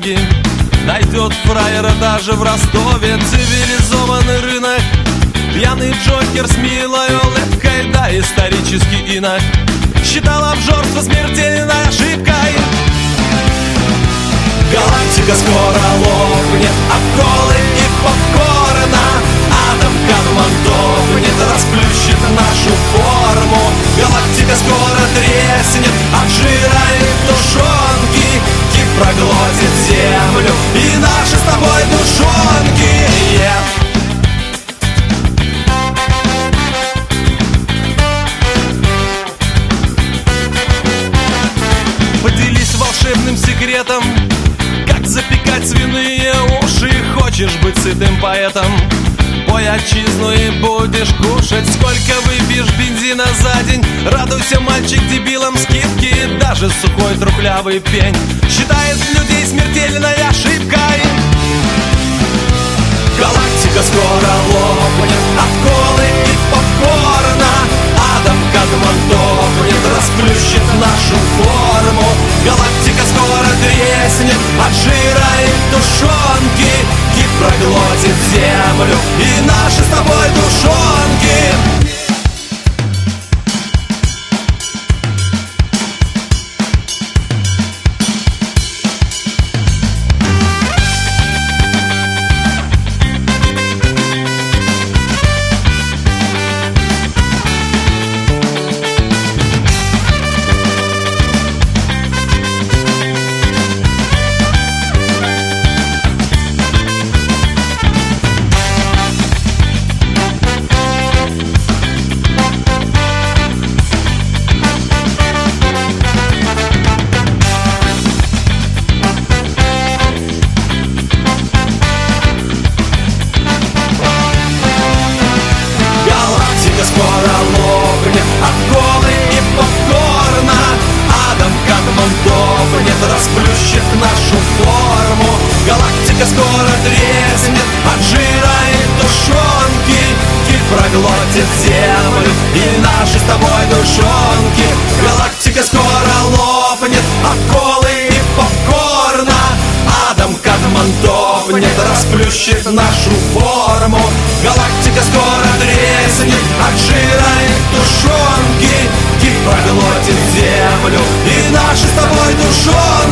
дороги. Найдет фраера даже в Ростове цивилизованный рынок. Пьяный Джокер с милой улыбкой, да исторический инок, считал обжорство смертельной ошибкой. Галактика скоро лопнет от колы и попкорна. Атом Кадман топнет, расплющит нашу форму. Галактика скоро треснет от жира и тушенки. Кит проглотит землю и наши с тобой душонки. Поделись волшебным секретом, как запекать свиные уши. Хочешь быть сытым поэтом? Пой отчизну и будешь кушать. Сколько выпьешь бензина за день? Радуйся, мальчик, дебилам скидки. Даже сухой трухлявый пень считает людей смертельной ошибкой. Галактика скоро лопнет от колы и попкорна. Атом Кадман топнет, расплющит нашу форму. Галактика скоро треснет от жира и тушенки. Кит проглотит землю и наши с тобой душонки. Расплющит нашу форму. Галактика скоро треснет от жира и тушенки. Кит проглотит землю и наши с тобой душонки. Галактика скоро лопнет от колы и попкорна. Атом Кадман топнет, расплющит нашу форму. Галактика скоро треснет от жира и тушенки. Кит проглотит землю и наши с тобой душонки.